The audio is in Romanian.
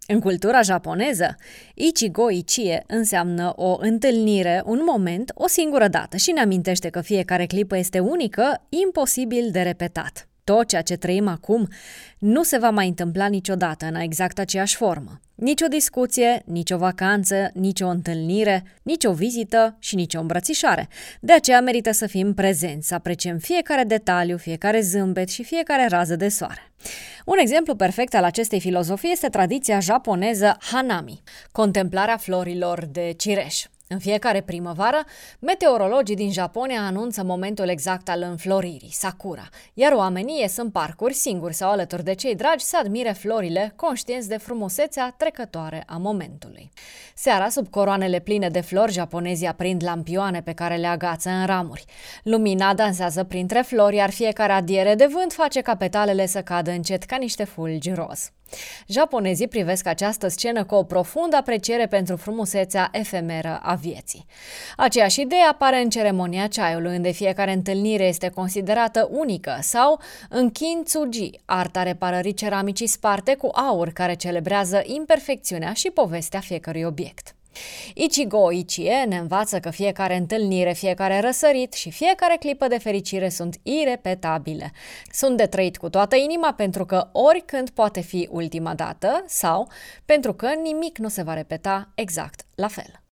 În cultura japoneză, Ichigo Ichie înseamnă o întâlnire, un moment, o singură dată și ne amintește că fiecare clipă este unică, imposibil de repetat. Tot ceea ce trăim acum nu se va mai întâmpla niciodată în exact aceeași formă. Nici o discuție, nici o vacanță, nici o întâlnire, nici o vizită și nici o îmbrățișare. De aceea merită să fim prezenți, să apreciem fiecare detaliu, fiecare zâmbet și fiecare rază de soare. Un exemplu perfect al acestei filozofii este tradiția japoneză Hanami, contemplarea florilor de cireș. În fiecare primăvară, meteorologii din Japonia anunță momentul exact al înfloririi, sakura, iar oamenii ies în parcuri singuri sau alături de cei dragi să admire florile, conștienți de frumusețea trecătoare a momentului. Seara, sub coroanele pline de flori, japonezii aprind lampioane pe care le agață în ramuri. Lumina dansează printre flori, iar fiecare adiere de vânt face ca petalele să cadă încet ca niște fulgi roz. Japonezii privesc această scenă cu o profundă apreciere pentru frumusețea efemeră a vieții. Aceeași idee apare în ceremonia ceaiului, unde fiecare întâlnire este considerată unică, sau în kintsugi, arta reparării ceramicii sparte cu aur, care celebrează imperfecțiunea și povestea fiecărui obiect. Ichigo Ichie ne învață că fiecare întâlnire, fiecare răsărit și fiecare clipă de fericire sunt irepetabile. Sunt de trăit cu toată inima pentru că oricând poate fi ultima dată sau pentru că nimic nu se va repeta exact la fel.